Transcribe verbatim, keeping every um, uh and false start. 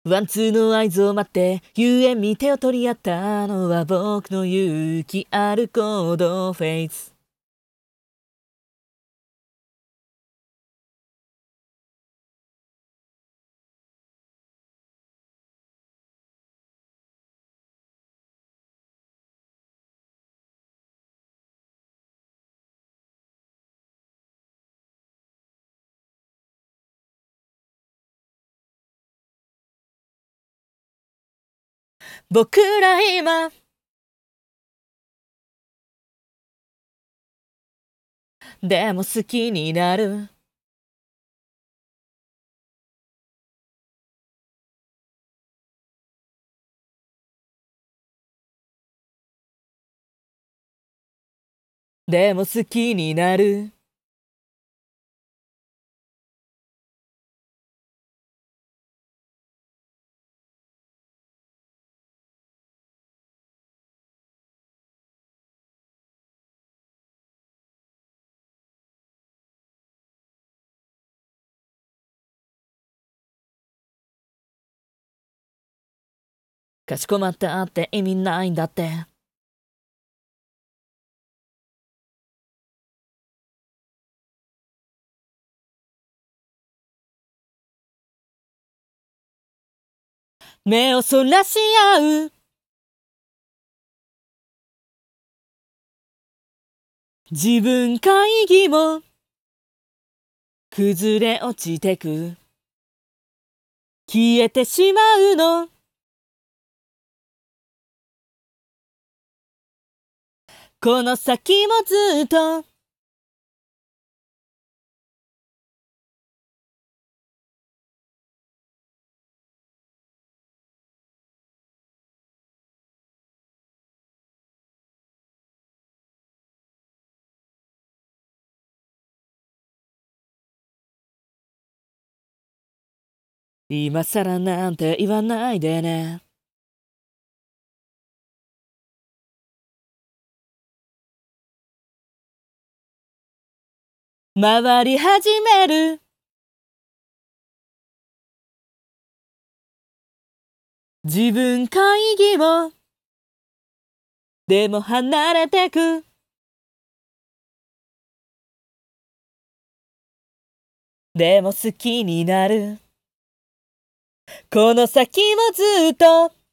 ワンツーの合図を待って遊園に手を取り合ったのは僕の勇気ある行動フェイス。僕ら今でも好きになる。でも好きになる。かしこまったって意味ないんだって。目をそらし合う。自分会議も崩れ落ちてく。消えてしまうの。この先もずっと今更なんて言わないでね。回り始める。自分会議もでも離れてく。でも好きになる。この先もずっと